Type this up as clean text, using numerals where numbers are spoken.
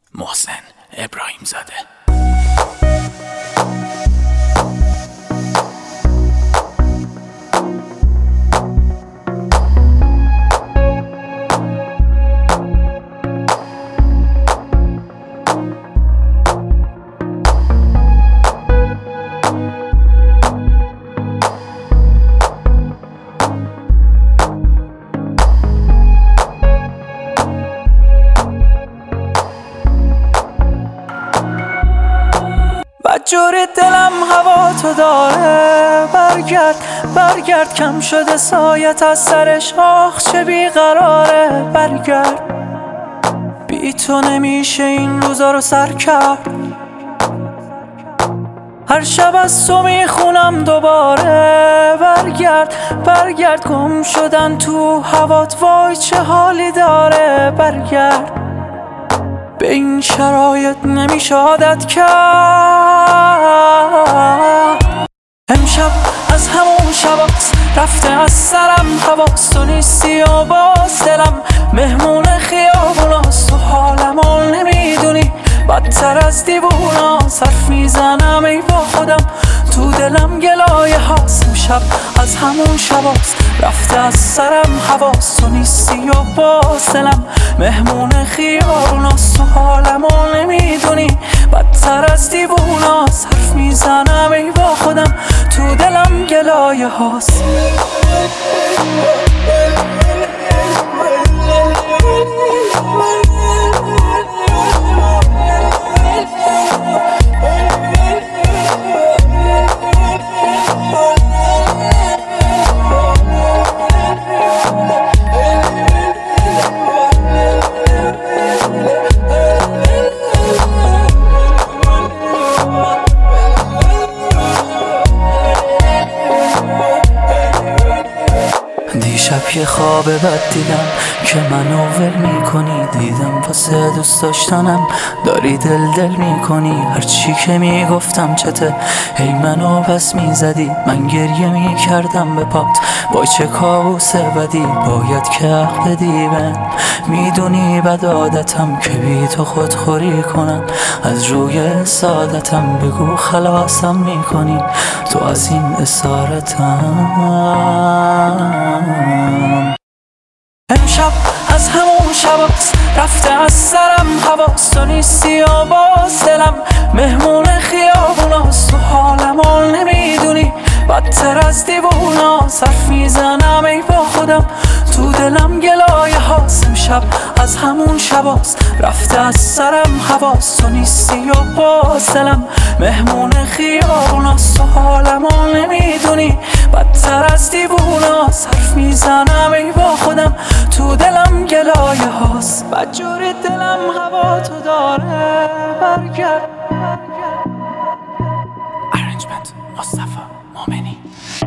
محسن ابراهیم زاده. جوری دلم هوا تو داره، برگرد کم شده سایت از سرش، آخ چه بیقراره. برگرد، بی تو نمیشه این روزا رو سر کرد. هر شب از تو میخونم دوباره. برگرد گم شدن تو هوات، وای چه حالی داره. برگرد، به این شرایط نمیشه عادت کرد. امشب از همون شباست رفته از سرم حواس، تو نیستی و باز دلم مهمون خیابوناست. تو حالمو نمیدونی، بدتر از دیووناست. حرف میزنم ای با خودم، تو دلم گلایه هاست. امشب از همون شباست رفته از سرم حواس، تو نیستی و باز دلم مهمون خیابوناست. تو حالمو نمیدونی، بدتر از دیووناست. حرف میزنم ای با خودم، تو دلم گلایه هاست. دیشب یه خواب بد دیدم که منو ول میکنی. دیدم واسه دوست داشتنم داری دل میکنی. هرچی که میگفتم چته، هی منو بس میزدی. من گریه میکردم به پات، وای چه کابوس بدی. باید که حق بدی من، میدونی بد عادتم که بی تو خودخوری کنم. از روی سعادتم بگو خلاصم میکنی تو از این اسارتم. امشب از همون شباست رفته از سرم حواس، تو نیستی و باز دلم مهمون خیابوناست. تو حالمو نمیدونی، بدتر از دیووناست. حرف میزنم ای با خودم، تو دلم گلایه هاست. امشب از همون شباست رفته از سرم حواس، تو نیستی و باز دلم مهمون خیابوناست. تو حالمو نمیدونی، بدتر از دیووناست. حرف میزنم ای با خودم، تو دلم گلایه هاست. بدجوری دلم هوا تو داره. برگرد. ارنجمنت مصطفی مومنی.